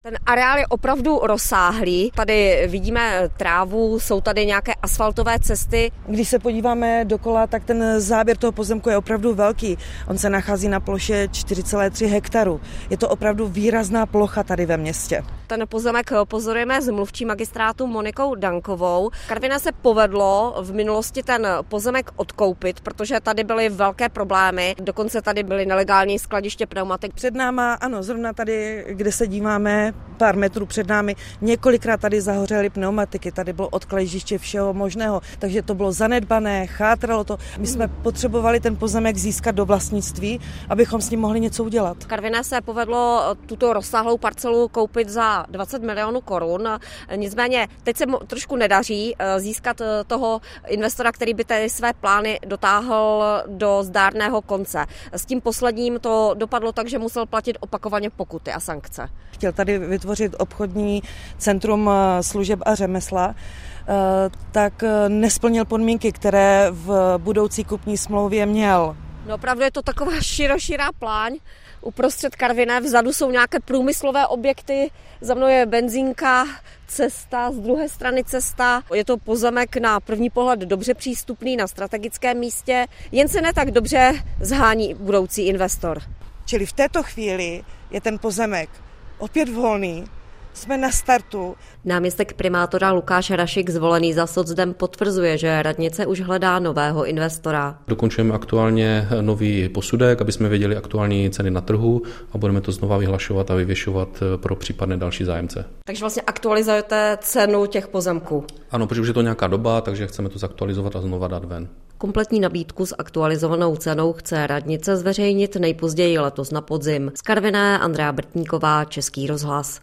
Ten areál je opravdu rozsáhlý. Tady vidíme trávu, jsou tady nějaké asfaltové cesty. Když se podíváme dokola, tak ten záběr toho pozemku je opravdu velký. On se nachází na ploše 4,3 hektaru. Je to opravdu výrazná plocha tady ve městě. Ten pozemek pozorujeme s mluvčí magistrátu Monikou Dankovou. Karviné se povedlo v minulosti ten pozemek odkoupit, protože tady byly velké problémy. Dokonce tady byly nelegální skladiště pneumatik. Před náma, ano, zrovna tady, kde se díváme, pár metrů před námi, několikrát tady zahořely pneumatiky, tady bylo odkladiště všeho možného, takže to bylo zanedbané, chátralo to. My jsme potřebovali ten pozemek získat do vlastnictví, abychom s ním mohli něco udělat. Karviné se povedlo tuto rozsáhlou parcelu koupit za 20 milionů korun. Nicméně teď se trošku nedaří získat toho investora, který by tady své plány dotáhl do zdárného konce. S tím posledním to dopadlo tak, že musel platit opakovaně pokuty a sankce. Chtěl tady vytvořit obchodní centrum služeb a řemesla, tak nesplnil podmínky, které v budoucí kupní smlouvě měl. No opravdu je to taková širá pláň. Uprostřed Karviné, vzadu jsou nějaké průmyslové objekty, za mnou je benzínka, cesta, z druhé strany cesta. Je to pozemek na první pohled dobře přístupný, na strategickém místě, jen se ne tak dobře zhání budoucí investor. Čili v této chvíli je ten pozemek opět volný, jsme na startu. Náměstek primátora Lukáš Rašik, zvolený za socdem, potvrzuje, že radnice už hledá nového investora. Dokončujeme aktuálně nový posudek, aby jsme věděli aktuální ceny na trhu a budeme to znova vyhlašovat a vyvěšovat pro případné další zájemce. Takže vlastně aktualizujete cenu těch pozemků? Ano, protože už je to nějaká doba, takže chceme to zaktualizovat a znova dát ven. Kompletní nabídku s aktualizovanou cenou chce radnice zveřejnit nejpozději letos na podzim. Z Karviné Andrea Brtníková, Český rozhlas.